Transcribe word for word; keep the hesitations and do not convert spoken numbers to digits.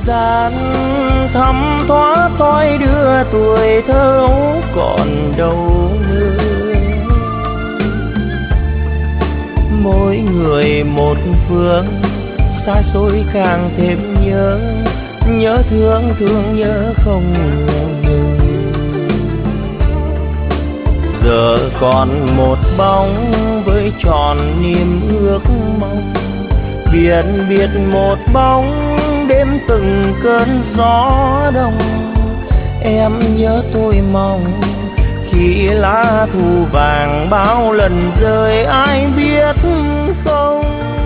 gian thấm thoát thoi đưa tuổi thơ còn đâu nữa. Mỗi người một phương, xa xôi càng thêm nhớ, nhớ thương thương nhớ không ngừng. Giờ còn một bóng với tròn niềm ước mong, biển biệt một bóng đêm từng cơn gió đông. Em nhớ tôi mong khi lá thu vàng bao lần rơi ai biết không.